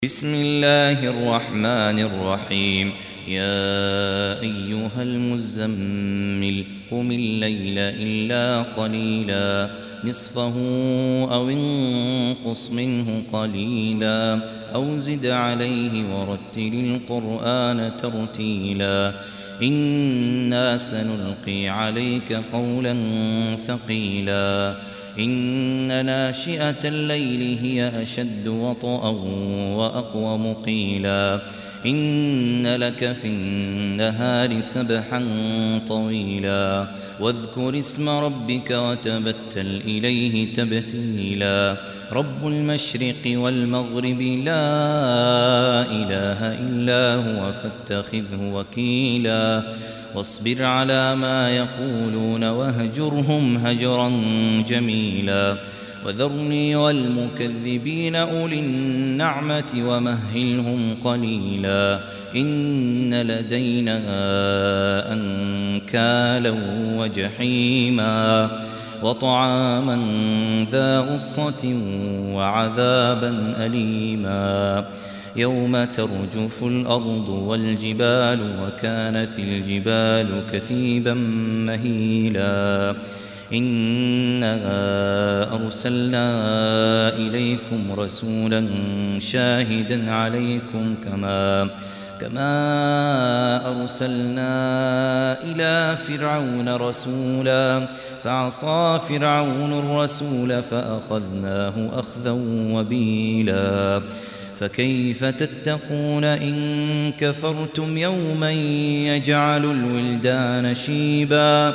بسم الله الرحمن الرحيم. يا أيها المزمل قم الليل إلا قليلا نصفه أو انقص منه قليلا أو زد عليه ورتل القرآن ترتيلا إنا سنلقي عليك قولا ثقيلا إن ناشئة الليل هي أشد وطئا وأقوم قيلا إن لك في النهار سبحا طويلا واذكر اسم ربك وتبتل إليه تبتيلا رب المشرق والمغرب لا إله إلا هو فاتخذه وكيلا واصبر على ما يقولون واهجرهم هجرا جميلا وذرني والمكذبين أولي النعمة ومهلهم قليلا إن لدينا أنكالا وجحيما وطعاما ذا غصة وعذابا أليما يوم ترجف الأرض والجبال وكانت الجبال كثيبا مهيلا إنا أرسلنا إليكم رسولا شاهدا عليكم كما أرسلنا إلى فرعون رسولا فعصى فرعون الرسول فأخذناه أخذا وبيلا فكيف تتقون إن كفرتم يوما يجعل الولدان شيبا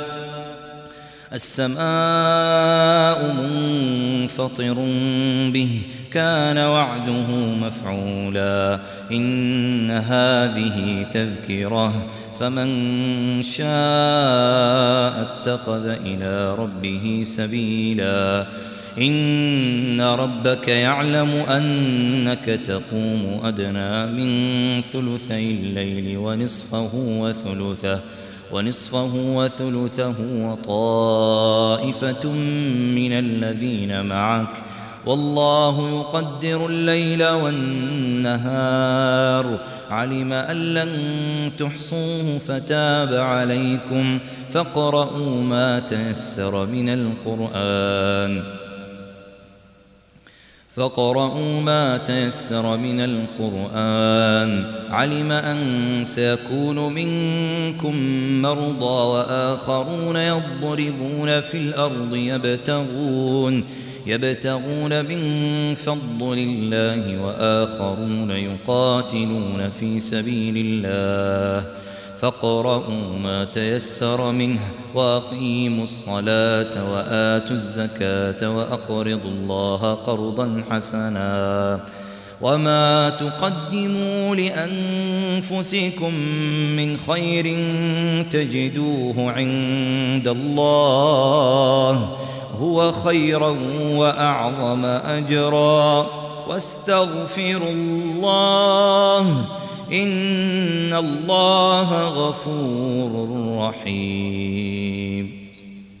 السماء منفطر به كان وعده مفعولا إن هذه تذكرة فمن شاء اتخذ إلى ربه سبيلا إن ربك يعلم أنك تقوم أدنى من ثلثي الليل ونصفه وثلثه وطائفة من الذين معك والله يقدر الليل والنهار علم أن لن تحصوه فتاب عليكم فاقرؤوا ما تيسر من القرآن علم أن سيكون منكم مرضى وآخرون يضربون في الأرض يبتغون من فضل الله وآخرون يقاتلون في سبيل الله فاقرؤوا ما تيسر منه وأقيموا الصلاة وآتوا الزكاة وأقرضوا الله قرضا حسنا وما تقدموا لأنفسكم من خير تجدوه عند الله هو خيرا وأعظم أجرا واستغفروا الله إن الله غفور رحيم.